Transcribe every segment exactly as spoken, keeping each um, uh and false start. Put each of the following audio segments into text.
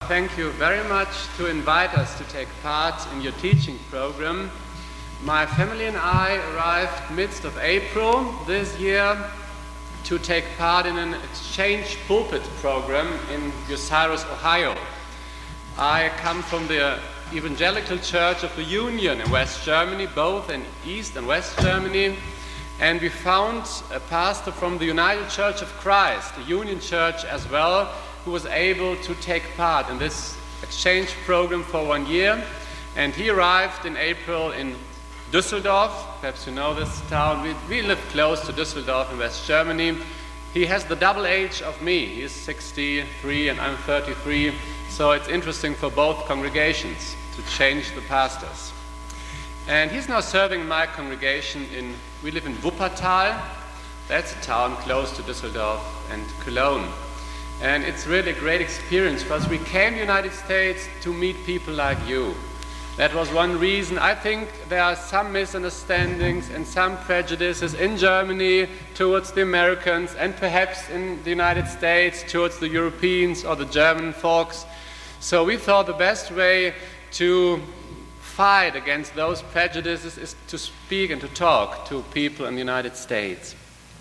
thank you very much to invite us to take part in your teaching program. My family and I arrived midst of April this year to take part in an exchange pulpit program in Bucyrus, Ohio. I come from the Evangelical Church of the Union in West Germany, both in East and West Germany, and we found a pastor from the United Church of Christ, the Union Church as well, who was able to take part in this exchange program for one year. And he arrived in April in Düsseldorf. Perhaps you know this town. We, we live close to Düsseldorf in West Germany. He has the double age of me. He is sixty-three and I'm thirty-three. So it's interesting for both congregations to change the pastors. And he's now serving my congregation in, we live in Wuppertal. That's a town close to Düsseldorf and Cologne. And it's really a great experience for us. We came to the United States to meet people like you. That was one reason. I think there are some misunderstandings and some prejudices in Germany towards the Americans and perhaps in the United States towards the Europeans or the German folks. So we thought the best way to fight against those prejudices is to speak and to talk to people in the United States.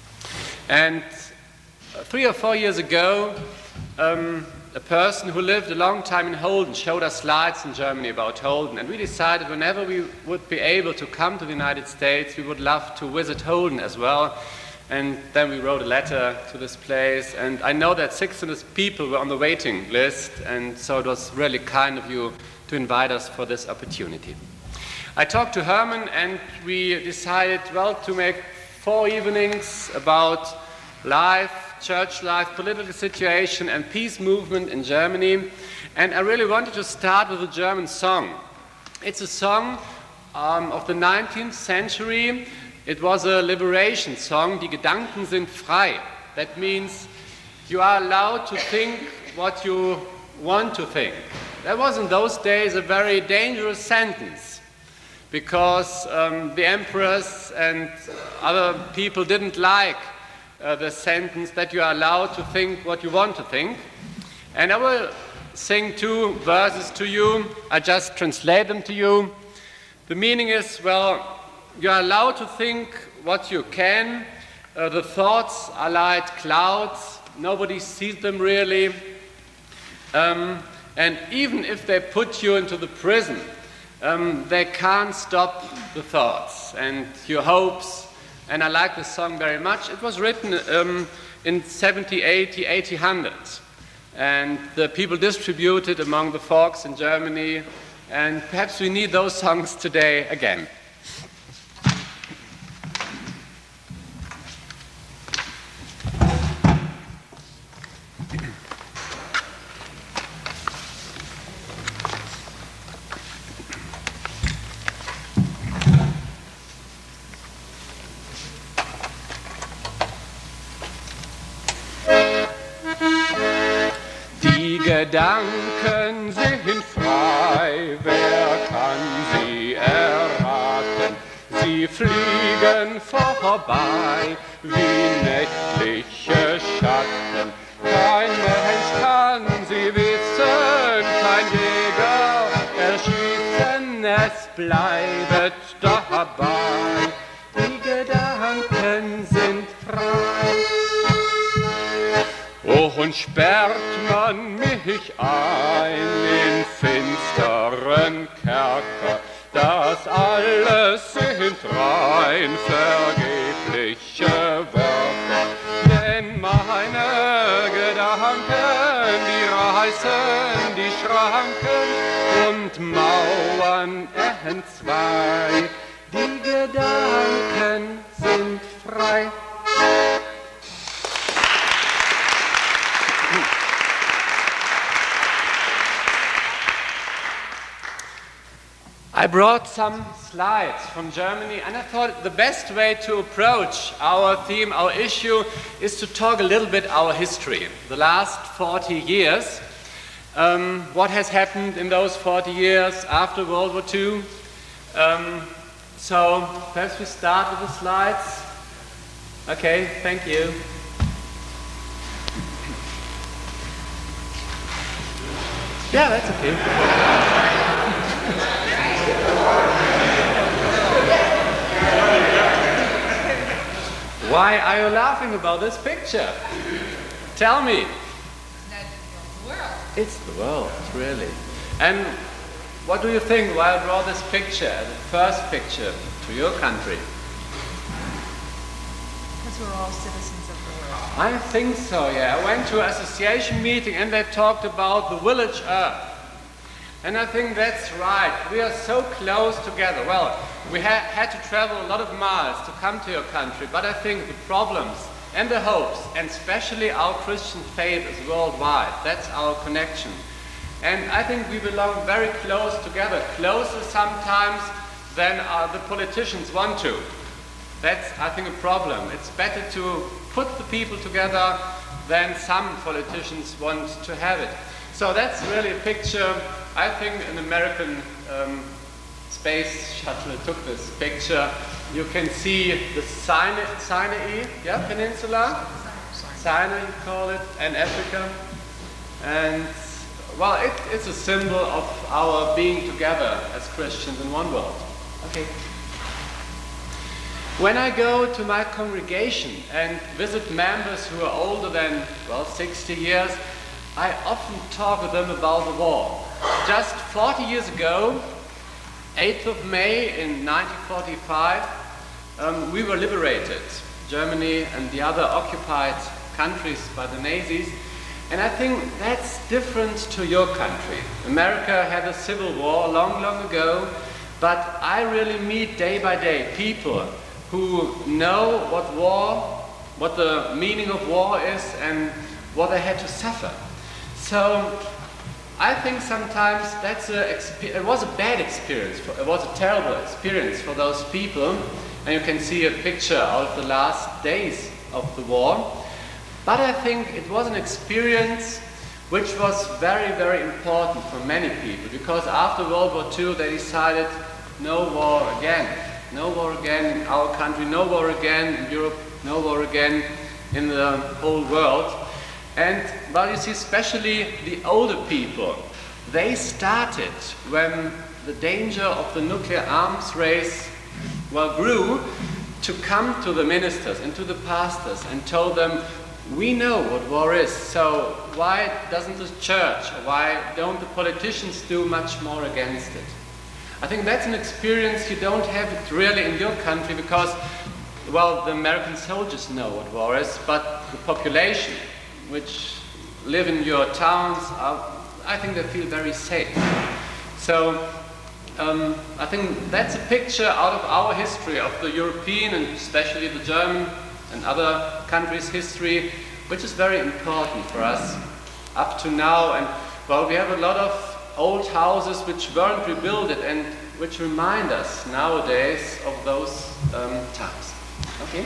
And three or four years ago, um, a person who lived a long time in Holden showed us slides in Germany about Holden, and we decided whenever we would be able to come to the United States, we would love to visit Holden as well. And then we wrote a letter to this place, and I know that six hundred people were on the waiting list, and so it was really kind of you to invite us for this opportunity. I talked to Herman, and we decided, well, to make four evenings about life, church life, political situation, and peace movement in Germany. And I really wanted to start with a German song. It's a song um, of the nineteenth century. It was a liberation song. Die Gedanken sind frei. That means you are allowed to think what you want to think. That was in those days a very dangerous sentence, because um, the emperors and other people didn't like Uh, the sentence that you are allowed to think what you want to think. And I will sing two verses to you. I just translate them to you. The meaning is, well, you are allowed to think what you can. Uh, the thoughts are like clouds. Nobody sees them really. Um, and even if they put you into the prison, um, they can't stop the thoughts and your hopes. And I like this song very much. It was written um, in seventy, eighty, eighty hundreds. And the people distributed among the folks in Germany. And perhaps we need those songs today again. Gedanken sind frei, wer kann sie erraten? Sie fliegen vorbei wie nächtliche Schatten. Kein Mensch kann sie wissen, kein Jäger erschießen, es bleibt dabei. Die Gedanken sind frei. Oh, und sperrt man mich ein in finsteren Kerker, das alles sind rein vergebliche Wörter. Denn meine Gedanken, die reißen die Schranken und Mauern entzwei. Die Gedanken sind frei. I brought some slides from Germany, and I thought the best way to approach our theme, our issue, is to talk a little bit our history. The last forty years, um, what has happened in those forty years after World War Two. Um, so perhaps we start with the slides. Okay, thank you. Yeah, that's okay. Why are you laughing about this picture? Tell me. That's the world. It's the world, really. And what do you think why I draw this picture, the first picture, to your country? Because we're all citizens of the world. I think so, yeah. I went to an association meeting and they talked about the village Earth. And I think that's right. We are so close together. Well, we ha- had to travel a lot of miles to come to your country, but I think the problems and the hopes, and especially our Christian faith, is worldwide. That's our connection. And I think we belong very close together, closer sometimes than uh, the politicians want to. That's, I think, a problem. It's better to put the people together than some politicians want to have it. So that's really a picture. I think an American um, space shuttle took this picture. You can see the Sinai, Sinai yeah, Peninsula, Sinai you call it, and Africa. And well, it, it's a symbol of our being together as Christians in one world. Okay. When I go to my congregation and visit members who are older than, well, sixty years, I often talk with them about the war. Just forty years ago, eighth of May in nineteen forty-five, um, we were liberated, Germany and the other occupied countries by the Nazis. And I think that's different to your country. America had a civil war long, long ago, but I really meet day by day people who know what war, what the meaning of war is and what they had to suffer. So I think sometimes that's a exp- it was a bad experience, for, it was a terrible experience for those people, and you can see a picture out of the last days of the war. But I think it was an experience which was very, very important for many people, because after World War Two they decided no war again. No war again in our country, no war again in Europe, no war again in the whole world. And, well, you see, especially the older people, they started when the danger of the nuclear arms race, well, grew, to come to the ministers and to the pastors and told them, we know what war is, so why doesn't the church, or why don't the politicians do much more against it? I think that's an experience you don't have it really in your country because, well, the American soldiers know what war is, but the population which live in your towns, are, I think they feel very safe. So um, I think that's a picture out of our history, of the European and especially the German and other countries' history, which is very important for us up to now. And well, we have a lot of old houses which weren't rebuilt and which remind us nowadays of those um, times. Okay?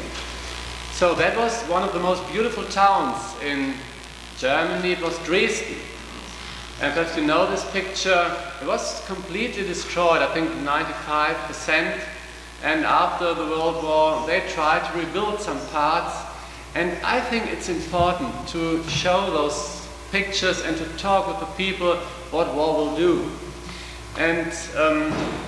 So that was one of the most beautiful towns in Germany. It was Dresden. And perhaps you know this picture. It was completely destroyed, I think ninety-five percent. And after the World War, they tried to rebuild some parts. And I think it's important to show those pictures and to talk with the people what war will do. And um,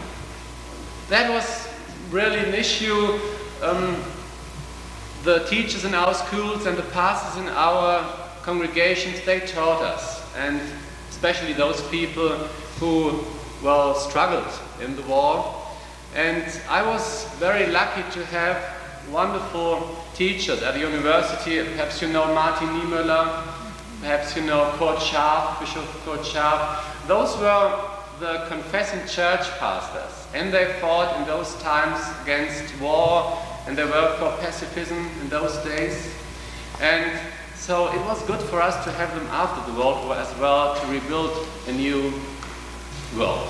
that was really an issue. Um, the teachers in our schools and the pastors in our congregations, they taught us, and especially those people who, well, struggled in the war. And I was very lucky to have wonderful teachers at the university. Perhaps you know Martin Niemöller, perhaps you know Kurt Scharf, Bishop Kurt Scharf. Those were the confessing church pastors, and they fought in those times against war, and they were for pacifism in those days. And so it was good for us to have them after the World War as well, to rebuild a new world.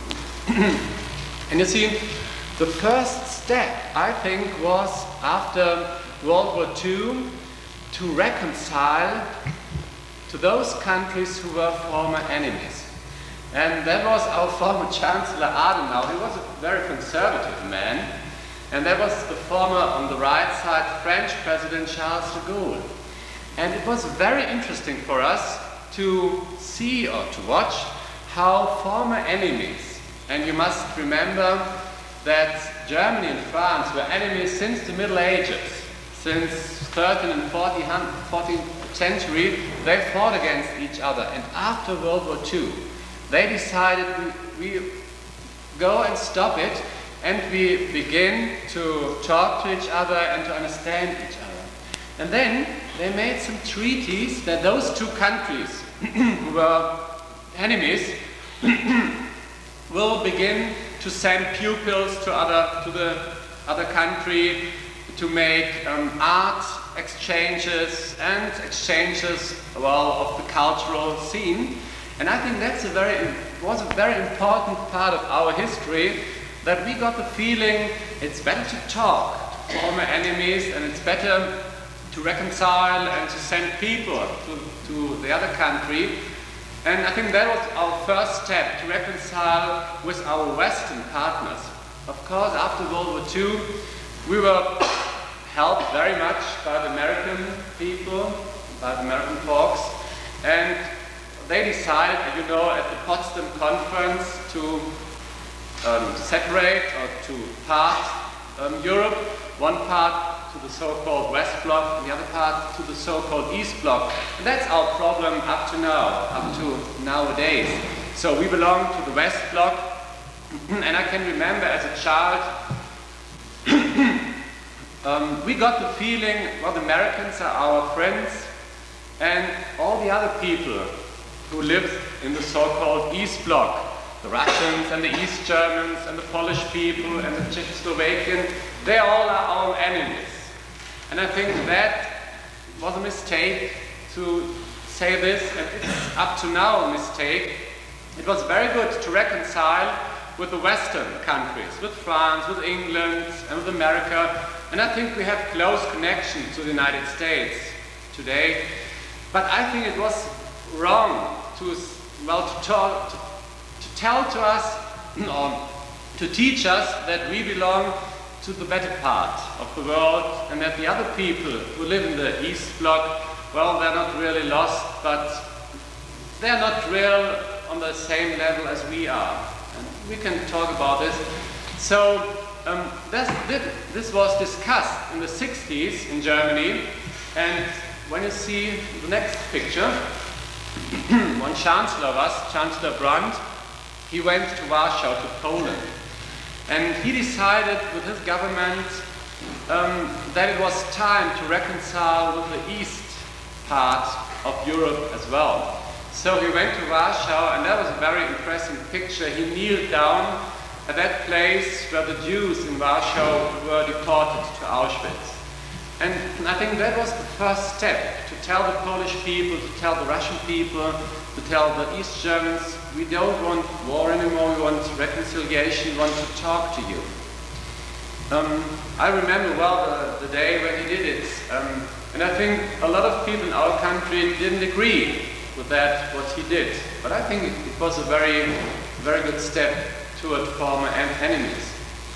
And you see, the first step, I think, was after World War Two to reconcile to those countries who were former enemies. And that was our former Chancellor Adenauer. He was a very conservative man. And that was the former, on the right side, French President Charles de Gaulle. And it was very interesting for us to see or to watch how former enemies, and you must remember that Germany and France were enemies since the Middle Ages, since thirteenth and fourteenth century, they fought against each other. And after World War Two, they decided we, we go and stop it, and we begin to talk to each other and to understand each other. And then they made some treaties that those two countries who were enemies will begin to send pupils to other to the other country, to make um, art exchanges and exchanges, well, of the cultural scene. And I think that's a very was a very important part of our history, that we got the feeling it's better to talk to former enemies, and it's better to reconcile and to send people to, to the other country. And I think that was our first step, to reconcile with our Western partners. Of course, after World War Two, we were helped very much by the American people, by the American folks, and they decided, you know, at the Potsdam Conference to um, separate or to part um, Europe, one part to the so-called West Bloc and the other part to the so-called East Bloc. And that's our problem up to now, up to nowadays. So we belong to the West Bloc, and I can remember as a child, um, we got the feeling, well, the Americans are our friends, and all the other people who live in the so-called East Bloc, the Russians and the East Germans and the Polish people and the Czechoslovakian, they all are our enemies. And I think that was a mistake to say this, and it's up to now a mistake. It was very good to reconcile with the Western countries, with France, with England, and with America. And I think we have close connections to the United States today. But I think it was wrong to, well, to, talk, to, to tell to us, or to teach us that we belong to the better part of the world, and that the other people who live in the East Bloc, well, they're not really lost, but they're not real on the same level as we are. And we can talk about this. So um, this, this was discussed in the sixties in Germany, and when you see the next picture, one chancellor of us, Chancellor Brandt, he went to Warsaw, to Poland. And he decided with his government um, that it was time to reconcile with the east part of Europe as well. So he went to Warsaw, and that was a very impressive picture. He kneeled down at that place where the Jews in Warsaw were deported to Auschwitz. And I think that was the first step, to tell the Polish people, to tell the Russian people, to tell the East Germans, we don't want war anymore, we want reconciliation, we want to talk to you. Um, I remember well the, the day when he did it, um, and I think a lot of people in our country didn't agree with that, what he did. But I think it, it was a very, very good step toward former en- enemies.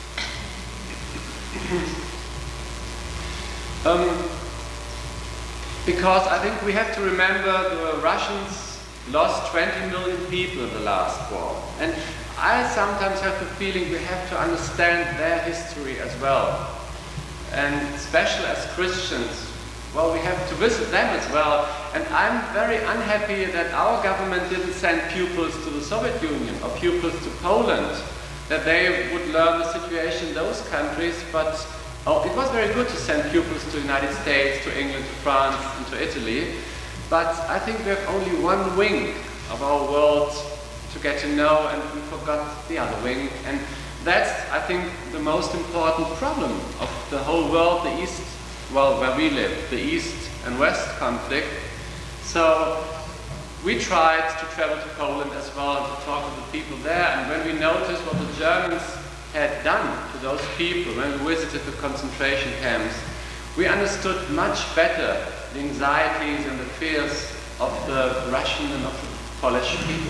um, because I think we have to remember the Russians lost twenty million people in the last war. And I sometimes have the feeling we have to understand their history as well. And especially as Christians, well, we have to visit them as well. And I'm very unhappy that our government didn't send pupils to the Soviet Union or pupils to Poland, that they would learn the situation in those countries. But oh, it was very good to send pupils to the United States, to England, to France, and to Italy. But I think we have only one wing of our world to get to know, and we forgot the other wing. And that's, I think, the most important problem of the whole world, the East, well, where we live, the East and West conflict. So we tried to travel to Poland as well, and to talk to the people there. And when we noticed what the Germans had done to those people when we visited the concentration camps, we understood much better the anxieties and the fears of the Russian and of the Polish people.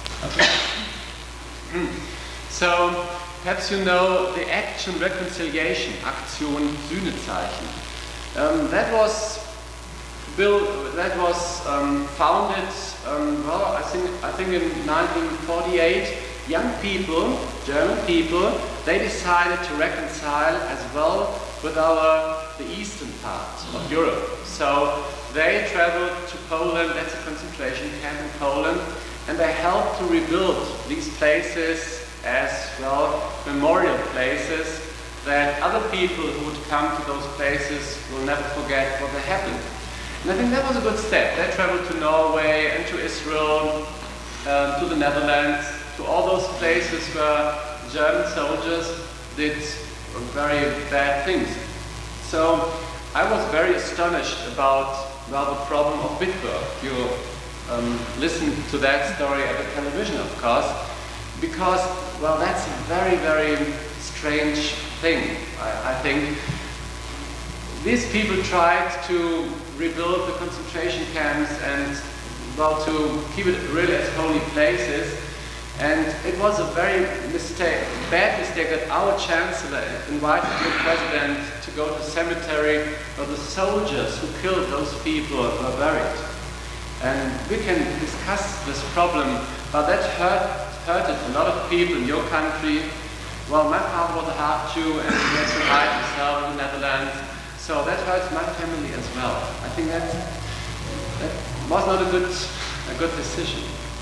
Okay. So, perhaps you know the Action Reconciliation, Aktion Sühnezeichen. Um, that was built, that was um, founded um, well, I think, I think in nineteen forty-eight, young people, German people, they decided to reconcile as well with our, the eastern part of Europe. So they traveled to Poland, that's a concentration camp in Poland, and they helped to rebuild these places as well, memorial places that other people who would come to those places will never forget what they happened. And I think that was a good step. They traveled to Norway and to Israel, um, to the Netherlands, to all those places where German soldiers did very bad things. So I was very astonished about, about the problem of Bitburg. You um, listened to that story at the television, of course, because, well, that's a very, very strange thing, I, I think. These people tried to rebuild the concentration camps and, well, to keep it really as holy places. And it was a very mistake, bad mistake that our chancellor invited the president to go to the cemetery where the soldiers who killed those people were buried. And we can discuss this problem, but that hurt, hurted a lot of people in your country. Well, my father was a half Jew and he had to hide himself in the Netherlands, so that hurts my family as well. I think that, that was not a good, a good decision.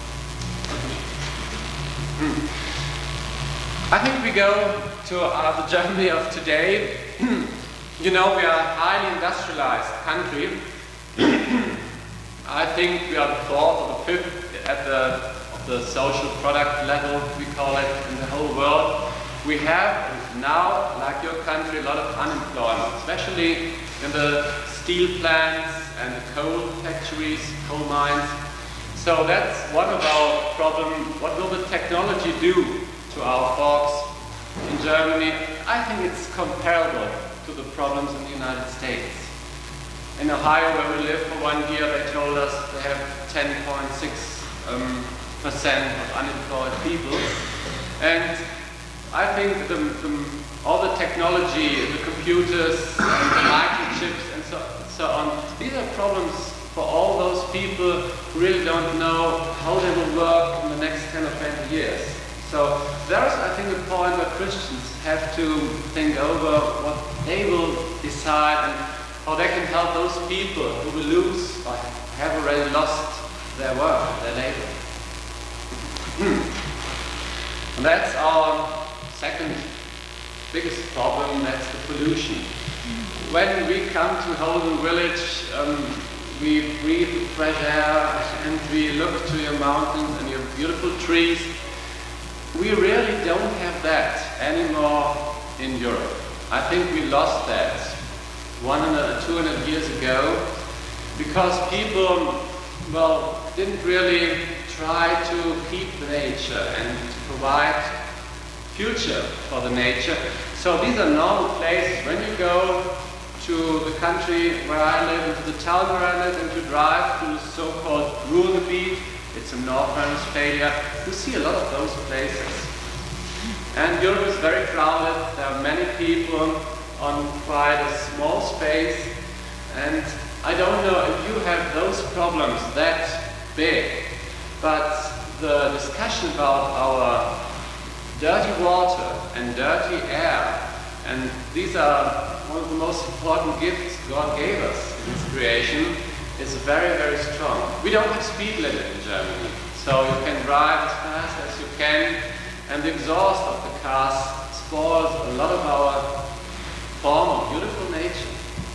Hmm. I think we go to uh, the Germany of today. You know, we are a highly industrialized country. I think we are the fourth or the fifth at the, of the social product level, we call it, in the whole world. We have now, like your country, a lot of unemployment, especially in the steel plants and the coal factories, coal mines. So that's one of our problems. What will the technology do to our folks in Germany? I think it's comparable to the problems in the United States. In Ohio, where we live for one year, they told us they have ten point six percent um, of unemployed people. And I think the, the, all the technology, the computers, and the microchips, and so, so on, these are problems for all those people who really don't know how they will work in the next ten or twenty years. So there's, I think, a point where Christians have to think over what they will decide and how they can help those people who will lose or have already lost their work, their labor. And that's our second biggest problem, that's the pollution. When we come to Holden Village, um, we breathe the fresh air and we look to your mountains and your beautiful trees. We really don't have that anymore in Europe. I think we lost that one hundred, two hundred years ago because people, well, didn't really try to keep the nature and to provide future for the nature. So these are normal places. When you go to the country where I live, into the town where I live, and you drive to the so-called Ruhrgebiet, it's in North Rhine-Westphalia, you see a lot of those places. And Europe is very crowded, there are many people on quite a small space, and I don't know if you have those problems that big, but the discussion about our dirty water and dirty air, and these are one of the most important gifts God gave us in His creation, is very, very strong. We don't have speed limit in Germany, so you can drive as fast as you can, and the exhaust of the cars spoils a lot of our form of beautiful nature.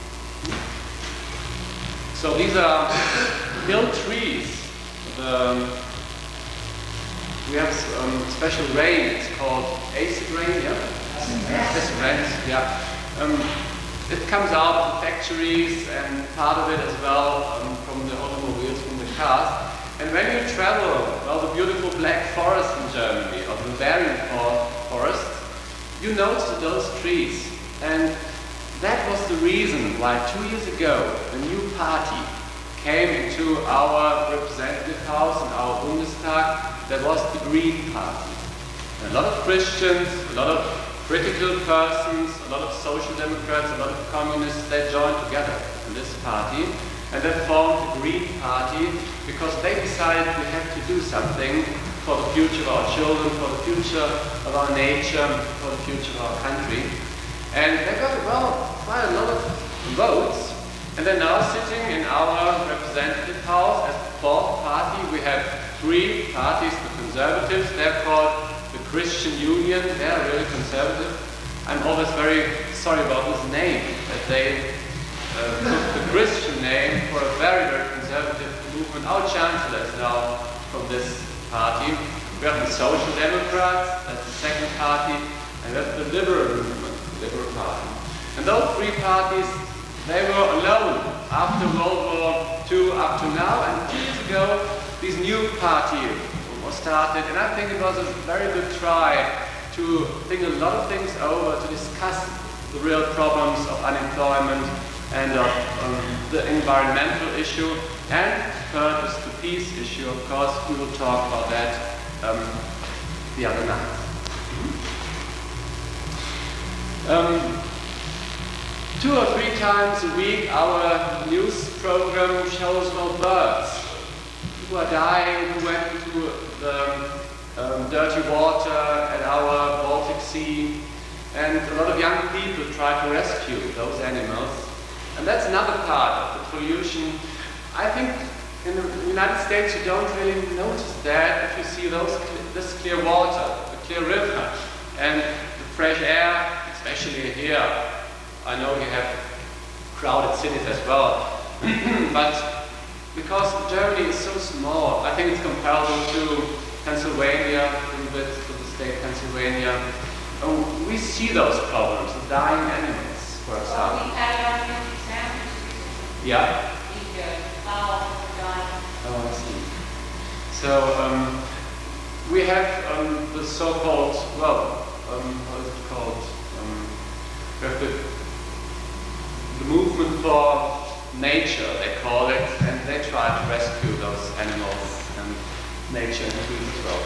So these are hill trees. The, we have um, special rain, it's called acid rain, yeah? Acid rain, yeah. Um, it comes out of the factories and part of it as well um, from the automobiles, from the cars. And when you travel, well, the beautiful Black Forest in Germany, or the Bavarian forest, you notice those trees. And that was the reason why two years ago a new party came into our representative house in our Bundestag. That was the Green Party. And a lot of Christians, a lot of critical persons, a lot of social democrats, a lot of communists, they joined together in this party. and they formed the Green Party because they decided we have to do something for the future of our children, for the future of our nature, for the future of our country. And they got, well, quite a lot of votes, and they're now sitting in our representative house as the fourth party. We have three parties, the Conservatives, they're called the Christian Union, they're really conservative. I'm always very sorry about this name, that they uh, took the Christian name for a very, very conservative movement. Our Chancellor is now from this party. We have the Social Democrats, that's the second party, and that's the Liberal movement, the Liberal Party. And those three parties, they were alone after World War Two up to now, and two years ago, this new party was started, and I think it was a very good try to think a lot of things over, to discuss the real problems of unemployment and of um, the environmental issue, and purpose the peace issue. Of course, we will talk about that um, the other night. Um, two or three times a week, our news program shows well birds who are dying, who went into the um, dirty water at our Baltic Sea, and a lot of young people try to rescue those animals. And that's another part of the pollution. I think in the United States you don't really notice that if you see those this clear water, the clear river, and the fresh air, especially here. I know you have crowded cities as well, but because Germany is so small, I think it's comparable to Pennsylvania, a little bit to the state Pennsylvania. Oh, we see those problems, the dying animals, for example. Well, we had our new examples recently. Yeah. The uh, fowls were dying. Oh, I see. So um, we have um, the so-called, well, um, what is it called? Um, we have the, the movement for nature, they call it, and they try to rescue those animals and nature and trees as well.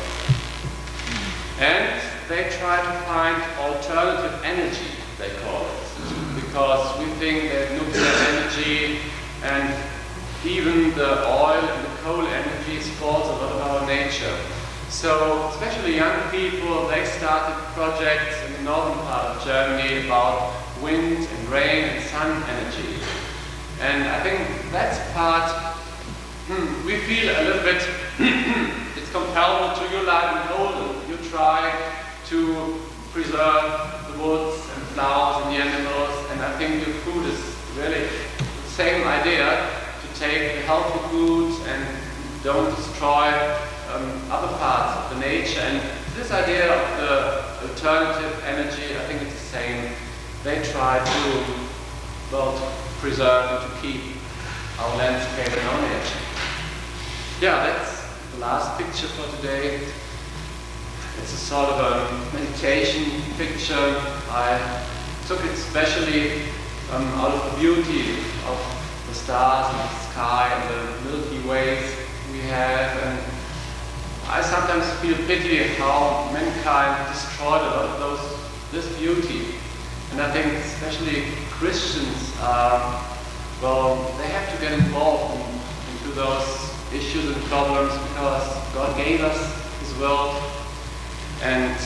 And they try to find alternative energy, they call it, because we think that nuclear energy and even the oil and the coal energy spoils a lot of our nature. So, especially young people, they started projects in the northern part of Germany about wind and rain and sun energy. And I think that's part, hmm, we feel a little bit, it's comparable to your life in Poland. You try to preserve the woods and flowers and the animals, and I think your food is really the same idea, to take the healthy foods and don't destroy um, other parts of the nature. And this idea of the alternative energy, I think it's the same. They try to, well, to preserve and to keep our landscape and our nature. Yeah, that's the last picture for today. It's a sort of a meditation picture. I took it especially um, out of the beauty of the stars and the sky and the Milky Ways we have. And I sometimes feel pity how mankind destroyed a lot of those, this beauty. And I think especially Christians are, well, they have to get involved in, into those issues and problems, because God gave us His world, and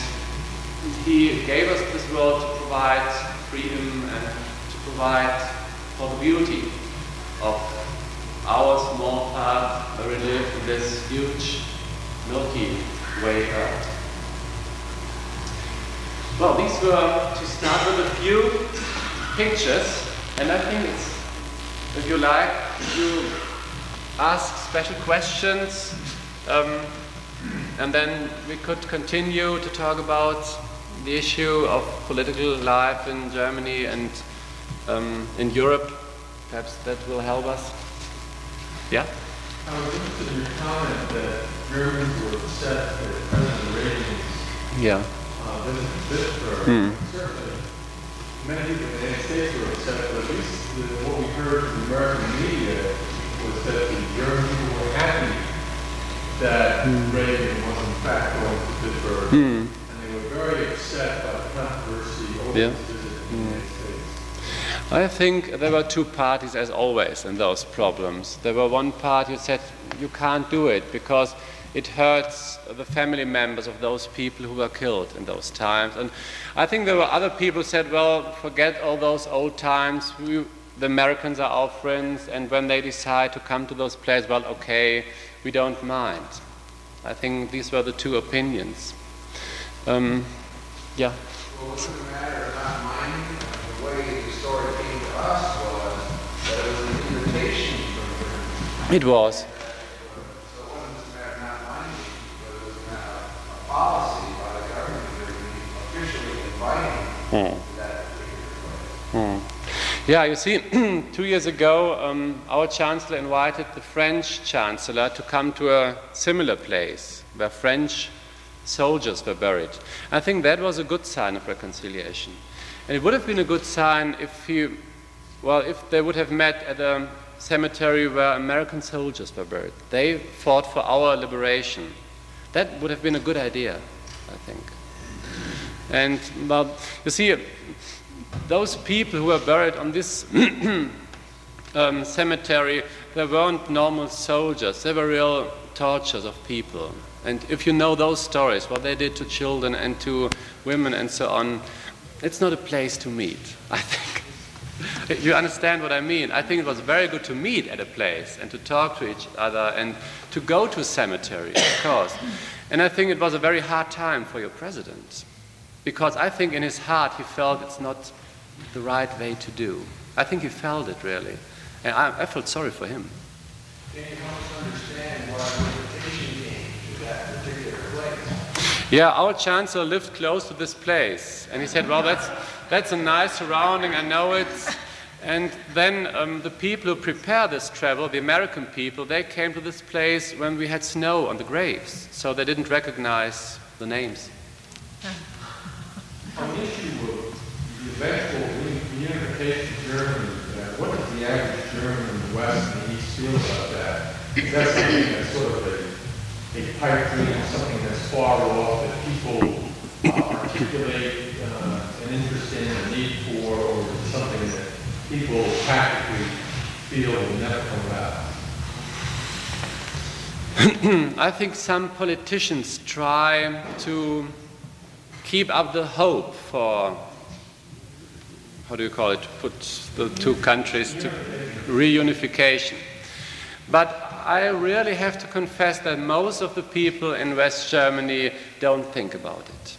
He gave us this world to provide freedom and to provide for the beauty of our small part where we live in this huge Milky Way Earth. Well, these were to start with a few pictures, and I think it's, if you like, you ask special questions, um, and then we could continue to talk about the issue of political life in Germany and um, in Europe. Perhaps that will help us. Yeah? I was interested in your comment that Germans were upset that President Reagan's Yeah. uh, visit to Pittsburgh. Mm. Certainly, many people in the United States were upset, but at least the, what we heard from the American media was that the German people were happy that Mm. Reagan was in fact going to Pittsburgh, Mm. and they were very upset by the controversy over Yeah. his visit to the Mm. United States. I think there were two parties, as always, in those problems. There were one party who said, you can't do it because it hurts the family members of those people who were killed in those times. And I think there were other people who said, well, forget all those old times. We, the Americans are our friends, and when they decide to come to those places, well, okay, we don't mind. I think these were the two opinions. Um, yeah. Well, it wouldn't matter about minding. The way the story came to us was that it was an invitation from It was. So it wasn't just a matter of not minding, but it was a matter of a policy by the government that we officially inviting Hmm. to that particular place. Hmm. Yeah, you see, two years ago, um, our Chancellor invited the French Chancellor to come to a similar place where French soldiers were buried. I think that was a good sign of reconciliation. And it would have been a good sign if he, well, if they would have met at a cemetery where American soldiers were buried. They fought for our liberation. That would have been a good idea, I think. And, well, you see, those people who were buried on this um, cemetery, they weren't normal soldiers. They were real tortures of people. And if you know those stories, what they did to children and to women and so on, it's not a place to meet, I think. You understand what I mean? I think it was very good to meet at a place and to talk to each other and to go to a cemetery, of course. And I think it was a very hard time for your president, because I think in his heart he felt it's not the right way to do. I think he felt it really. And I, I felt sorry for him. Can you help us understand why the invitation came to that particular place? Yeah, our chancellor lived close to this place, and he said, well, that's, that's a nice surrounding, I know it. And then um, the people who prepare this travel, the American people, they came to this place when we had snow on the graves, so they didn't recognize the names. On the issue of the eventual reunification of Germany, uh, what does the average German in the West and the East feel about that? Is that something that's sort of a a pipe dream, something that's far off that people uh, articulate uh, an interest in, a need for, or is it something that people practically feel will never come about? I think some politicians try to keep up the hope for, how do you call it, to put the two countries to reunification. But I really have to confess that most of the people in West Germany don't think about it.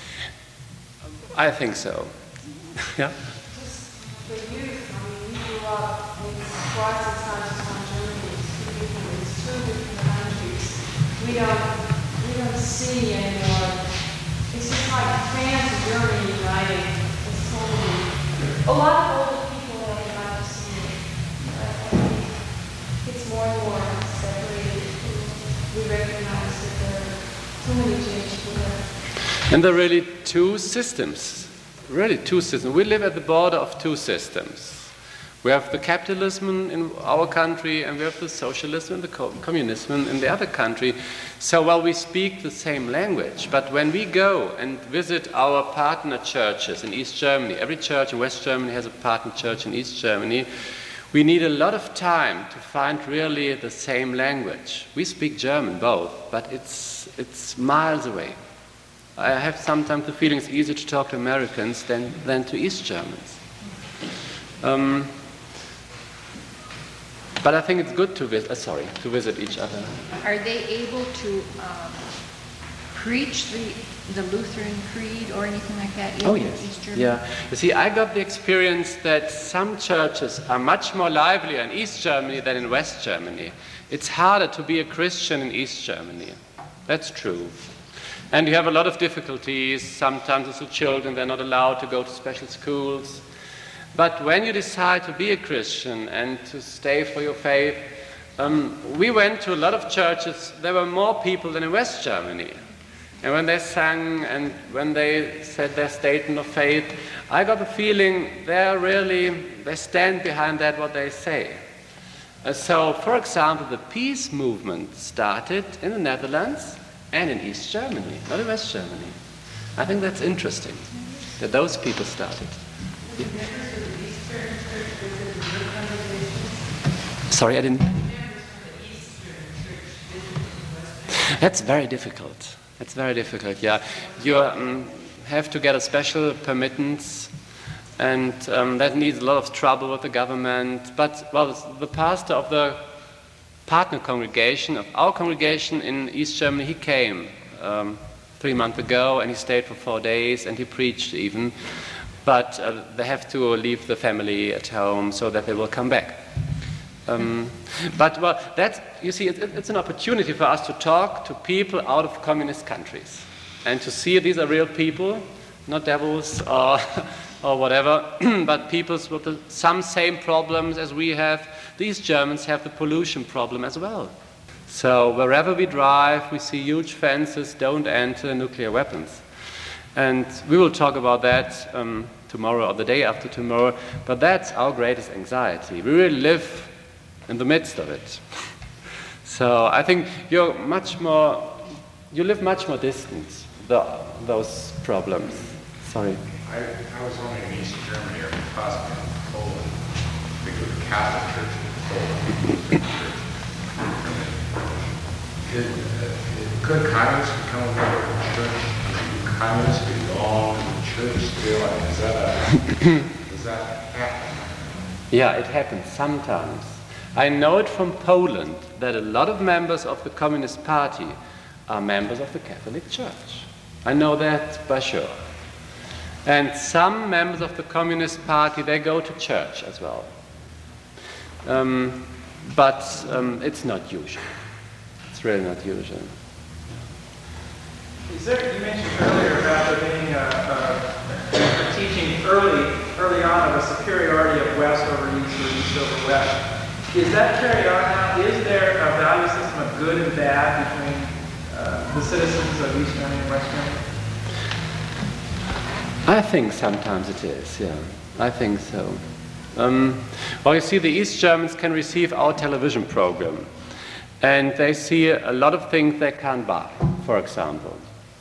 I think so. Yeah? For youth, I mean, you grew up in twice as much as on Germany. It's two different, it's two different countries. We don't, we don't see anymore. It's just like France and Germany uniting. It's totally, a lot of older people have not seen it. But I think it's more and more separated. We recognize that there are too many changes to that. And there are really two systems, really two systems. We live at the border of two systems. We have the capitalism in our country and we have the socialism and the co- communism in the other country. So while we speak the same language, but when we go and visit our partner churches in East Germany, every church in West Germany has a partner church in East Germany, we need a lot of time to find really the same language. We speak German both, but it's, it's miles away. I have sometimes the feeling it's easier to talk to Americans than, than to East Germans. Um, but I think it's good to visit, uh, sorry, to visit each other. Are they able to um, preach the, the Lutheran Creed or anything like that in Oh yes, East Germany? yeah. You see, I got the experience that some churches are much more lively in East Germany than in West Germany. It's harder to be a Christian in East Germany. That's true. And you have a lot of difficulties. Sometimes as the children, they're not allowed to go to special schools. But when you decide to be a Christian and to stay for your faith, um, we went to a lot of churches. There were more people than in West Germany. And when they sang and when they said their statement of faith, I got the feeling they're really, they stand behind that, what they say. Uh, so, for example, the peace movement started in the Netherlands and in East Germany, not in West Germany. I think that's interesting, that those people started. The members of the Eastern Sorry, I didn't. That's very difficult. That's very difficult, yeah. You um, have to get a special permittance, and um, that needs a lot of trouble with the government. But, well, the pastor of the partner congregation, of our congregation in East Germany, he came um, three months ago, and he stayed for four days, and he preached even. But uh, they have to leave the family at home so that they will come back. Um, but, well, that's, you see, it, it's an opportunity for us to talk to people out of communist countries and to see these are real people, not devils or, or whatever, but people with the, some same problems as we have. These Germans have the pollution problem as well. So wherever we drive, we see huge fences, don't enter nuclear weapons. And we will talk about that um, tomorrow or the day after tomorrow, but that's our greatest anxiety. We really live in the midst of it. So I think you're much more, you live much more distant, the, those problems. Sorry. I, I was only in East Germany or possibly in Poland, because the Catholic Church in Poland. Did, uh, did, could communists become a member of the church? Do communists belong to the church still? I mean, is that a, does that happen? Yeah, it happens sometimes. I know it from Poland that a lot of members of the Communist Party are members of the Catholic Church. I know that by sure. And some members of the Communist Party, they go to church as well. Um, but um, it's not usual. It's really not usual. Is there, you mentioned earlier about there being a, a, a teaching early, early on of a superiority of West over East or East over West. Is that carried on now? Is there a value system of good and bad between uh, the citizens of East Germany and West Germany? I think sometimes it is, yeah. I think so. Um, well, you see, the East Germans can receive our television program, and they see a lot of things they can't buy, for example.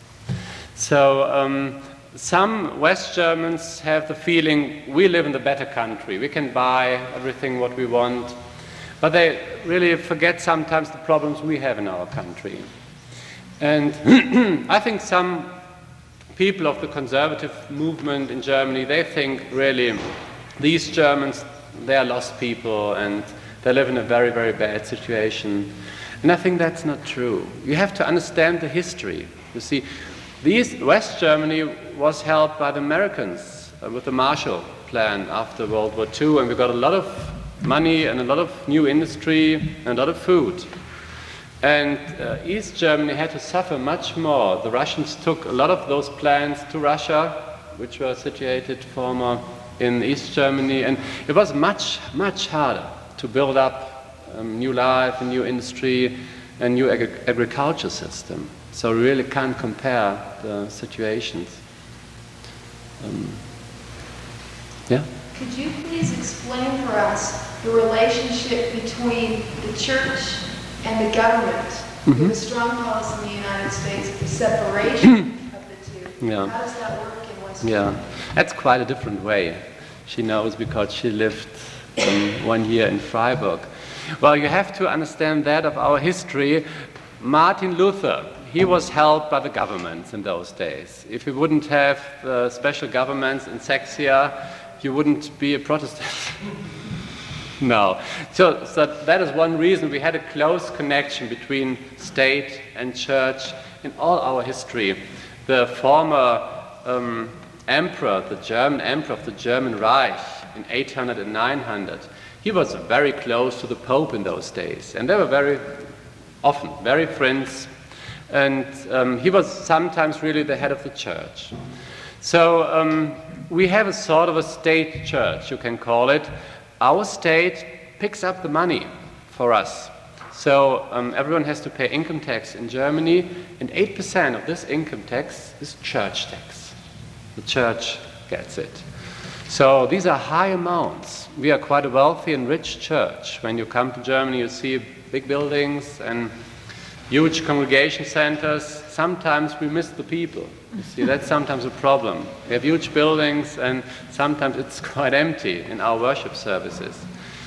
So um, some West Germans have the feeling we live in the better country. We can buy everything what we want. But they really forget sometimes the problems we have in our country. And I think some people of the conservative movement in Germany, they think really these Germans, they are lost people and they live in a very, very bad situation. And I think that's not true. You have to understand the history. You see, these, West Germany was helped by the Americans uh, with the Marshall Plan after World War Two, and we got a lot of money and a lot of new industry and a lot of food. And uh, East Germany had to suffer much more. The Russians took a lot of those plans to Russia, which were situated former in East Germany, and it was much, much harder to build up um, new life, a new industry, and new ag agriculture system. So we really can't compare the situations. Um, yeah? Could you please explain for us the relationship between the church and the government? Mm-hmm. We have a strong policy in the United States of the separation of the two. Yeah. How does that work in West Yeah, Germany? that's quite a different way. She knows because she lived um, one year in Freiburg. Well, you have to understand that of our history. Martin Luther, he was helped by the governments in those days. If we wouldn't have uh, special governments in Saxia, you wouldn't be a Protestant. No. So, so that is one reason we had a close connection between state and church in all our history. The former um, emperor, the German emperor of the German Reich in eight hundred and nine hundred, he was very close to the Pope in those days. And they were very often very friends. And um, he was sometimes really the head of the church. So um, we have a sort of a state church, you can call it. Our state picks up the money for us. So um, everyone has to pay income tax in Germany, and eight percent of this income tax is church tax. The church gets it. So these are high amounts. We are quite a wealthy and rich church. When you come to Germany, you see big buildings and huge congregation centers. Sometimes we miss the people. You see, that's sometimes a problem. We have huge buildings and sometimes it's quite empty in our worship services.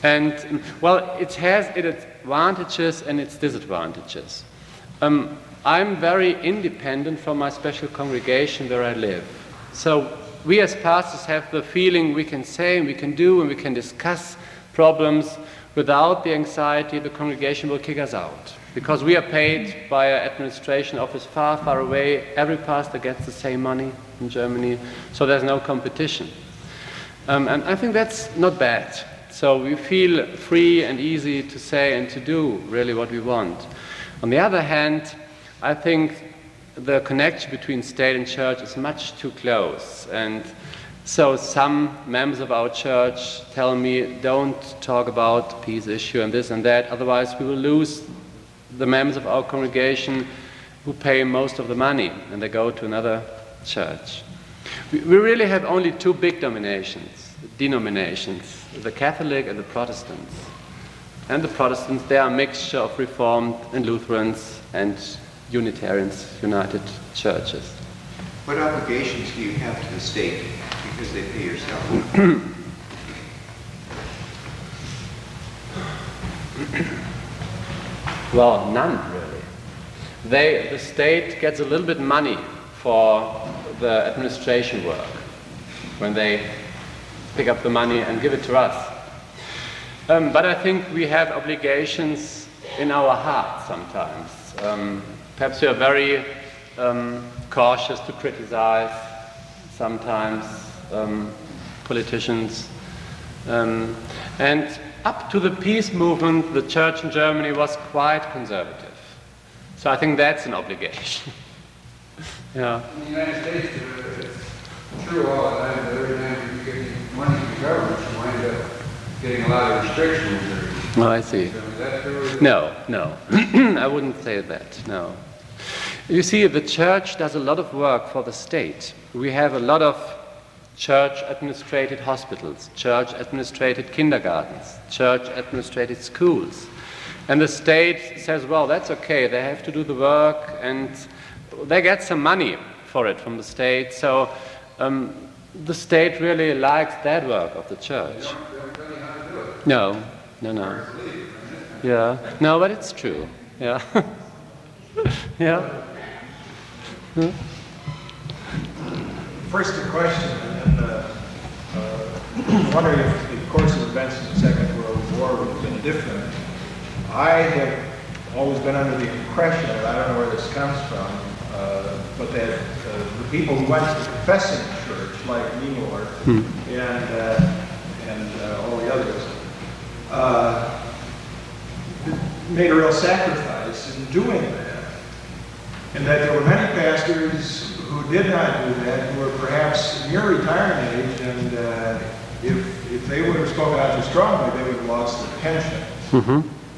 And, well, it has its advantages and its disadvantages. Um, I'm very independent from my special congregation where I live. So we as pastors have the feeling we can say and we can do and we can discuss problems without the anxiety the congregation will kick us out. Because we are paid by an administration office far, far away. Every pastor gets the same money in Germany, so there's no competition. Um, and I think that's not bad. So we feel free and easy to say and to do really what we want. On the other hand, I think the connection between state and church is much too close. And so some members of our church tell me, don't talk about the peace issue and this and that, otherwise we will lose the members of our congregation who pay most of the money and they go to another church. We, we really have only two big denominations, denominations, the Catholic and the Protestants. And the Protestants, they are a mixture of Reformed and Lutherans and Unitarians, United Churches. What obligations do you have to the state because they pay your salary? Well, none really. They, the state gets a little bit money for the administration work when they pick up the money and give it to us. Um, but I think we have obligations in our heart sometimes. Um, perhaps we are very um, cautious to criticize sometimes um, politicians. Um, and up to the peace movement, the church in Germany was quite conservative. So I think that's an obligation. Yeah. In the United States, uh, it's true all the time, but every time you get money from the government, you wind up getting a lot of restrictions. Or, oh, I see. so is that true? No, no. I wouldn't say that, no. You see, the church does a lot of work for the state. We have a lot of church-administrated hospitals, church-administrated kindergartens, church-administrated schools. And the state says, well, that's okay, they have to do the work, and they get some money for it from the state. So um, the state really likes that work of the church. No, no, no. Yeah, no, but it's true. Yeah. Yeah. Hmm? First, a question, and then uh, uh, I'm wondering if the course of events in the Second World War would have been different. I have always been under the impression, and I don't know where this comes from, uh, but that uh, the people who went to the confessing church, like Niemöller hmm. and uh, and uh, all the others, uh, made a real sacrifice in doing that, and that there were many pastors who did not do that, who were perhaps near retirement age, and uh, if if they would have spoken out too strongly, they would have lost their pension. Mm-hmm.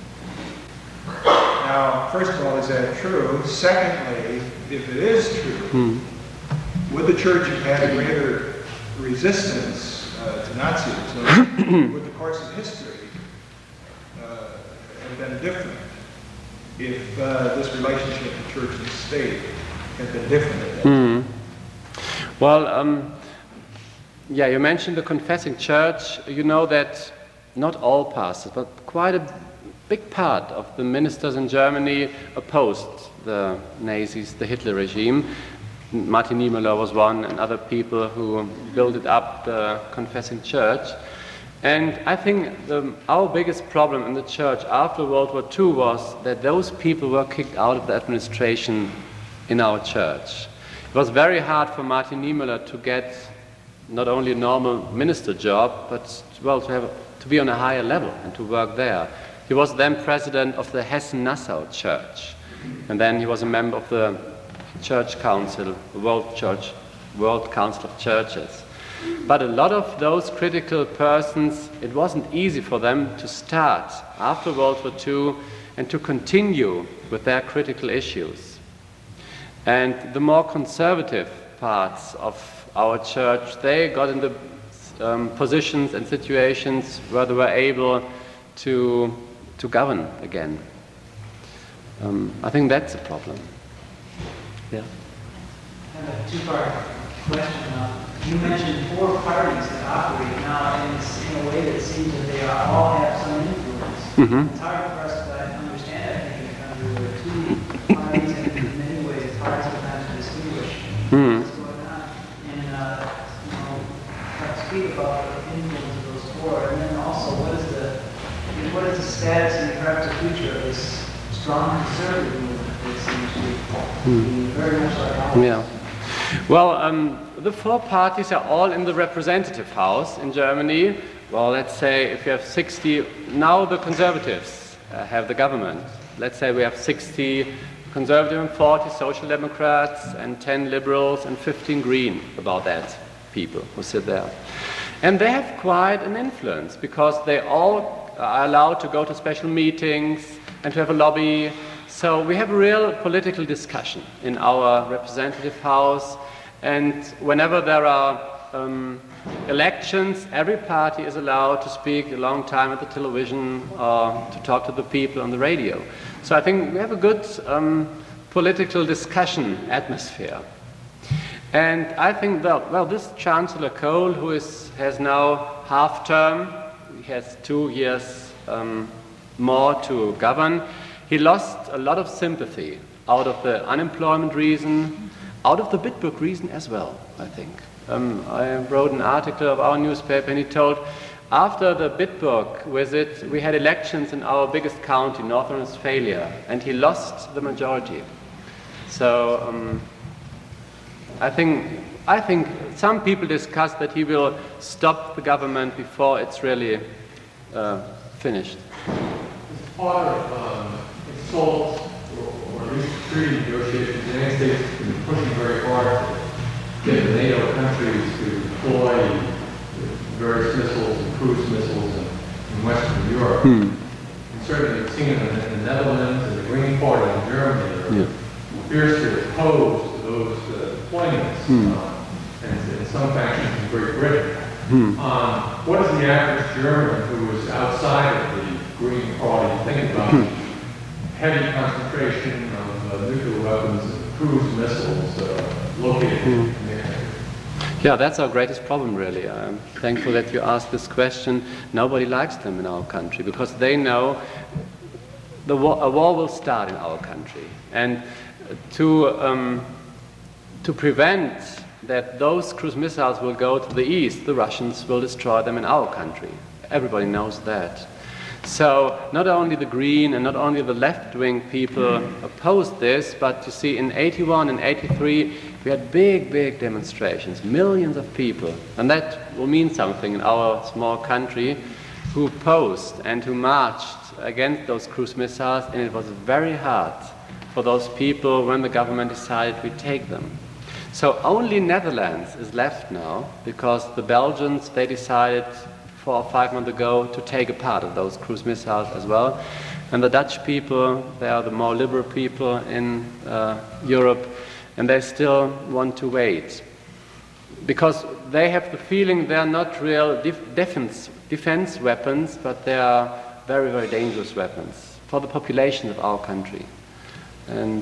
Now, first of all, is that true? Secondly, if it is true, mm. would the church have had a greater resistance uh, to Nazism? Would the course of history uh, have been different if uh, this relationship of church and state had been different? Mm. Well, um, yeah, you mentioned the confessing church. You know that not all pastors, but quite a big part of the ministers in Germany opposed the Nazis, the Hitler regime. Martin Niemöller was one, and other people who built up the confessing church. And I think the, our biggest problem in the church after World War Two was that those people were kicked out of the administration in our church. It was very hard for Martin Niemöller to get not only a normal minister job, but well, to have to be on a higher level and to work there. He was then president of the Hessen-Nassau Church, and then he was a member of the Church Council, the World Church, World Council of Churches. But a lot of those critical persons, it wasn't easy for them to start after World War Two and to continue with their critical issues. And the more conservative parts of our church, they got in the um, positions and situations where they were able to to govern again. Um, I think that's a problem. Yeah. And a two-part question. Uh, you mentioned four parties that operate now in, this, in a way that seems that they are, all have some influence. Mm-hmm. It's hard for us to understand, I think, in a country where two parties, and in many ways it's hard sometimes to distinguish Mm. what's going on. And, uh, you know, perhaps speak about the influence of those four, and then also what is the, I mean, what is the status and perhaps the future of this strong conservative movement that seems to be very much like ours? Yeah. Well, um, the four parties are all in the representative house in Germany. Well, let's say if you have sixty, now the conservatives uh, have the government. Let's say we have sixty conservative and forty social democrats and ten liberals and fifteen green, about that, people who sit there. And they have quite an influence because they all are allowed to go to special meetings and to have a lobby. So we have a real political discussion in our representative house, and whenever there are um, elections, every party is allowed to speak a long time at the television or to talk to the people on the radio. So I think we have a good um, political discussion atmosphere. And I think that, well, this Chancellor Kohl, who is, has now half term, he has two years um, more to govern, he lost a lot of sympathy out of the unemployment reason, out of the Bitburg reason as well, I think. Um, I wrote an article of our newspaper and he told, after the Bitburg visit, we had elections in our biggest county, North Rhine-Westphalia, and he lost the majority. So um, I think I think some people discuss that he will stop the government before it's really uh, finished. As part of um, its SALT, or, or at least treaty negotiations, the United States has been pushing very hard to get the NATO countries to deploy various missiles and cruise missiles in, in Western Europe. Hmm. And certainly we've seen it in, in the Netherlands and the Green Party in Germany that are Yeah. fiercely opposed to those uh, deployments, Hmm. uh, and in some factions in Great Britain. Hmm. Um, what does the average German who is outside of the Green Party think about heavy concentration of uh, nuclear weapons and cruise missiles uh, located in their country? Yeah, that's our greatest problem, really. I'm thankful that you asked this question. Nobody likes them in our country because they know the war, a war will start in our country. And to, um, to prevent that those cruise missiles will go to the east, the Russians will destroy them in our country. Everybody knows that. So not only the Green and not only the left-wing people opposed this, but you see in eighty-one and eighty-three we had big, big demonstrations, millions of people. And that will mean something in our small country, who opposed and who marched against those cruise missiles, and it was very hard for those people when the government decided we take them. So only Netherlands is left now, because the Belgians, they decided four or five months ago to take a part of those cruise missiles as well. And the Dutch people, they are the more liberal people in uh, Europe, and they still want to wait. Because they have the feeling they are not real def defense, defense weapons, but they are very, very dangerous weapons for the population of our country. And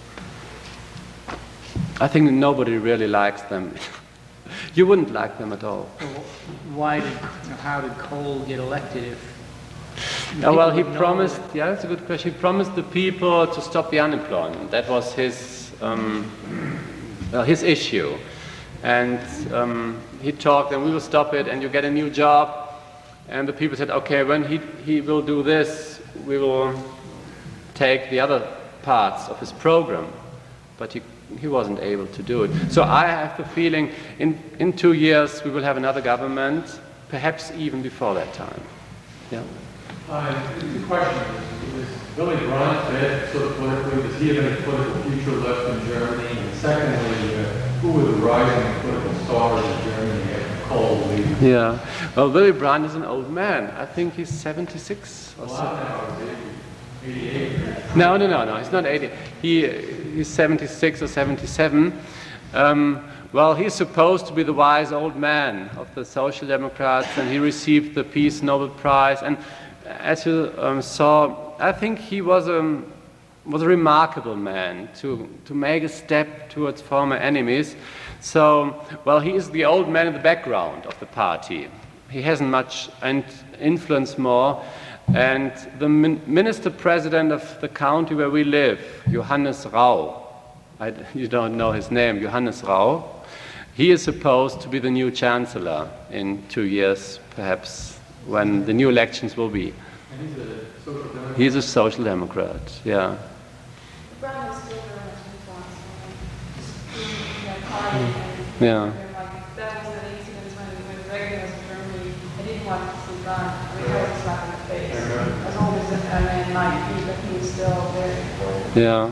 I think nobody really likes them. You wouldn't like them at all. Why did, how did Kohl get elected if... Oh, well, he promised, yeah, that's a good question. He promised the people to stop the unemployment. That was his, um, well, his issue. And um, he talked, and we will stop it, and you get a new job. And the people said, okay, when he, he will do this, we will take the other parts of his program. But he, he wasn't able to do it. So I have the feeling in, in two years we will have another government, perhaps even before that time. Yeah. Uh, the question is, is Willy Brandt dead sort of politically? Does he have any political future left in Germany? And secondly, uh, who were the rising political stars in Germany after Kohl leaving? Yeah. Well, Willy Brandt is an old man. I think he's seventy-six or well, so. I know, eighty-eight. No, no, no, no. He's not eighty. He he's seventy-six or seventy-seven. Um, well, he's supposed to be the wise old man of the Social Democrats, and he received the Peace Nobel Prize. And as you um, saw, I think he was um, was a remarkable man to, to make a step towards former enemies. So, well, he is the old man in the background of the party. He hasn't much and influence more. And the min minister president of the county where we live, Johannes Rau, I, you don't know his name, Johannes Rau, he is supposed to be the new chancellor in two years, perhaps, when the new elections will be. And he's a social democrat? He's a social democrat, yeah. The problem is still very much influence on the party and Yeah. like, that was an incident when, when Reagan was in Germany. I didn't want to see Ron. I mean, I was slapped in the face. As old as a man might be, but he was still very important. Yeah.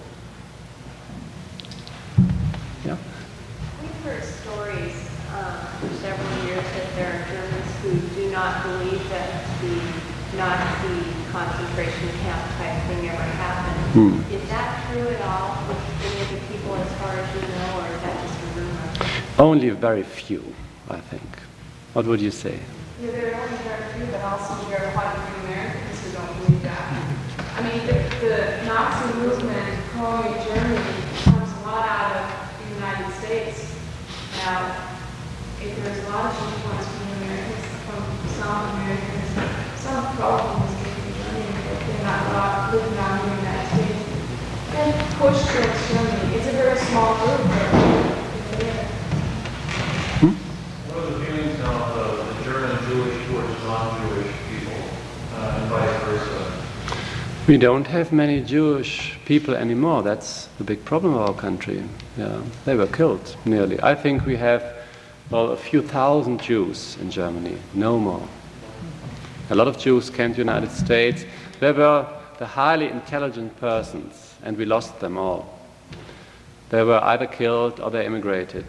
Yeah. We've heard stories uh, for several years that there are Germans who do not believe that the Nazi concentration camp type thing ever happened. Hmm. Is that true at all with any of the people as far as you know, or is that just a rumor? Only very few, I think. What would you say? Yeah, there are only very few, but also there are quite a few Americans who don't believe that. I mean, the, the Nazi movement growing in Germany comes a lot out of the United States. Now, if there's a lot of influence from the Americans, from some Americans, some problems in Germany, but they're not allowed living out in the United States, then push towards Germany. It's a very small group, but they're there. What are the feelings now of the German Jewish towards non-Jewish people, uh, and vice versa? We don't have many Jewish people anymore. That's the big problem of our country. Yeah, they were killed nearly. I think we have, well, a few thousand Jews in Germany, no more. A lot of Jews came to the United States. They were the highly intelligent persons, and we lost them all. They were either killed or they immigrated.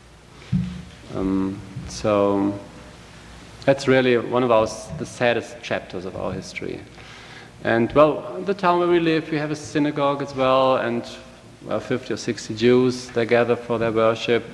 Um, so that's really one of our, the saddest chapters of our history. And well, the town where we live, we have a synagogue as well, and well, fifty or sixty Jews, they gather for their worship.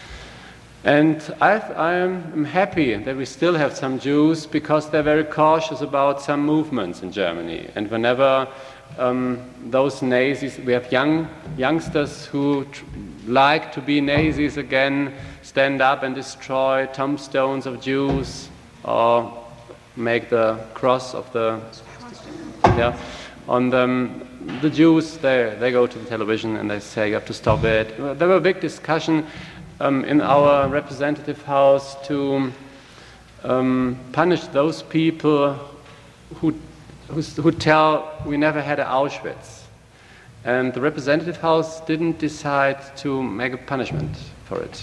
And I've, I'm happy that we still have some Jews, because they're very cautious about some movements in Germany. And whenever um, those Nazis, we have young youngsters who tr like to be Nazis again, stand up and destroy tombstones of Jews, or make the cross of the, yeah, on them. The Jews, they, they go to the television and they say you have to stop it. There were a big discussion Um, in our representative house to um, punish those people who, who, who tell we never had an Auschwitz. And the representative house didn't decide to make a punishment for it.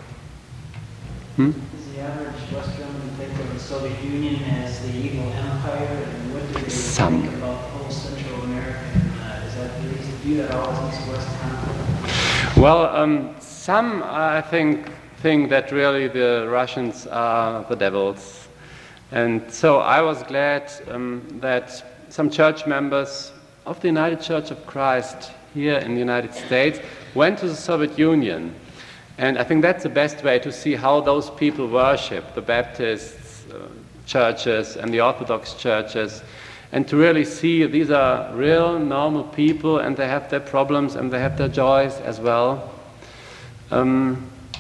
Hmm? Does the average West German think of the Soviet Union as the evil empire, and what do they Some. think about the whole Central American? Uh, is that the reason view that all as East-West conflict? Well, um, some, I think, think that really the Russians are the devils. And so I was glad um, that some church members of the United Church of Christ here in the United States went to the Soviet Union. And I think that's the best way to see how those people worship, the Baptists, uh, churches and the Orthodox churches, and to really see these are real, normal people, and they have their problems and they have their joys as well. Um,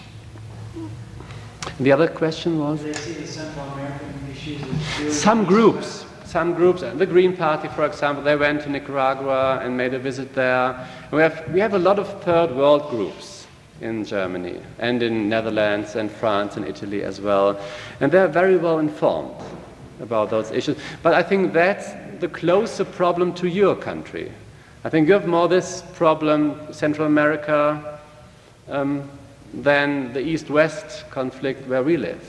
the other question was? Do they see the Central American issues as real Some issues? groups, some groups. The Green Party, for example, they went to Nicaragua and made a visit there. We have, we have a lot of third world groups in Germany and in Netherlands and France and Italy as well. And they're very well informed about those issues. But I think that's the closer problem to your country. I think you have more this problem, Central America, Um, than the East-West conflict where we live.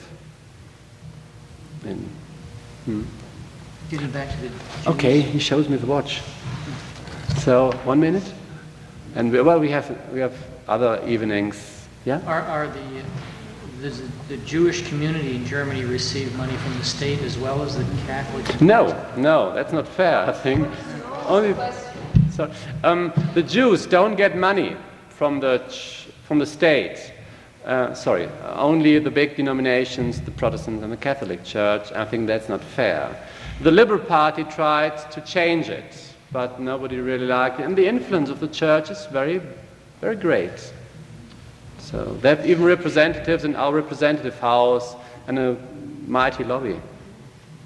In, hmm. Getting back to the Jewish. Okay, he shows me the watch. So one minute, and we, well, we have we have other evenings. Yeah. Are, are the does the Jewish community in Germany receive money from the state as well as the Catholics? No, no, that's not fair. I think only. So um, the Jews don't get money from the ch from the state. Uh, sorry, only the big denominations, the Protestant and the Catholic Church. I think that's not fair. The Liberal Party tried to change it but nobody really liked it. And the influence of the church is very, very great. So they have even representatives in our representative house and a mighty lobby.